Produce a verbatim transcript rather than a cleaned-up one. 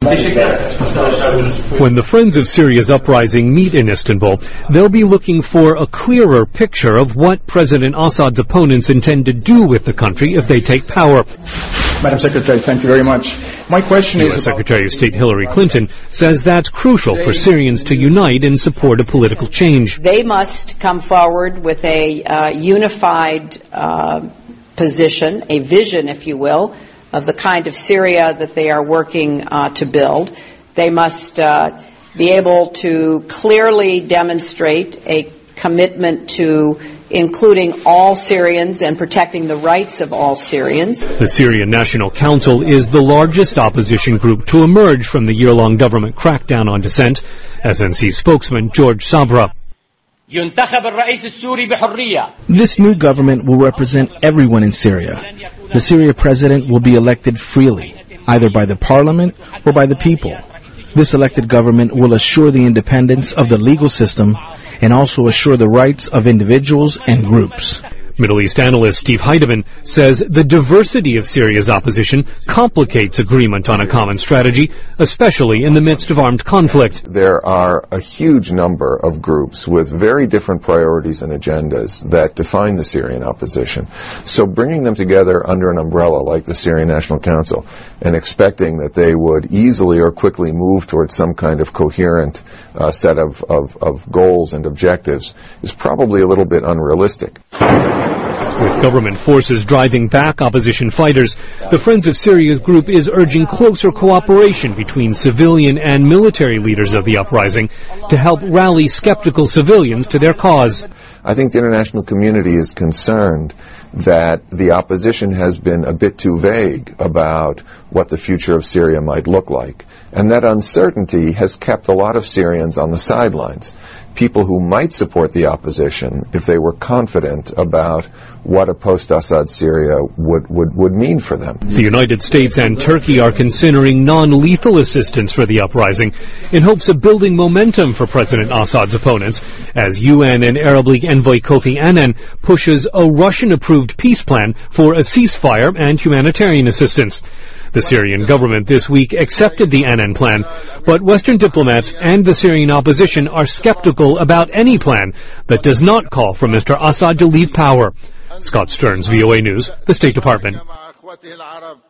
When the Friends of Syria's uprising meet in Istanbul, they'll be looking for a clearer picture of what President Assad's opponents intend to do with the country if they take power. Madam Secretary, thank you very much. My question is... U S Secretary of State Hillary Clinton says that's crucial for Syrians to unite in support of political change. They must come forward with a uh, unified uh, position, a vision, if you will, of the kind of Syria that they are working uh, to build. They must uh, be able to clearly demonstrate a commitment to including all Syrians and protecting the rights of all Syrians. The Syrian National Council is the largest opposition group to emerge from the year-long government crackdown on dissent. S N C spokesman George Sabra. This new government will represent everyone in Syria. The Syria president will be elected freely, either by the parliament or by the people. This elected government will assure the independence of the legal system and also assure the rights of individuals and groups. Middle East analyst Steve Heidemann says the diversity of Syria's opposition complicates agreement on a common strategy, especially in the midst of armed conflict. There are a huge number of groups with very different priorities and agendas that define the Syrian opposition. So bringing them together under an umbrella like the Syrian National Council and expecting that they would easily or quickly move towards some kind of coherent uh, set of, of, of goals and objectives is probably a little bit unrealistic. With government forces driving back opposition fighters, the Friends of Syria's group is urging closer cooperation between civilian and military leaders of the uprising to help rally skeptical civilians to their cause. I think the international community is concerned that the opposition has been a bit too vague about what the future of Syria might look like. And that uncertainty has kept a lot of Syrians on the sidelines. People who might support the opposition if they were confident about what a post-Assad Syria would, would, would mean for them. The United States and Turkey are considering non-lethal assistance for the uprising in hopes of building momentum for President Assad's opponents as U N and Arab League envoy Kofi Annan pushes a Russian-approved peace plan for a ceasefire and humanitarian assistance. The Syrian government this week accepted the Annan plan, but Western diplomats and the Syrian opposition are skeptical about any plan that does not call for Mister Assad to leave power. Scott Stearns, V O A News, the State Department.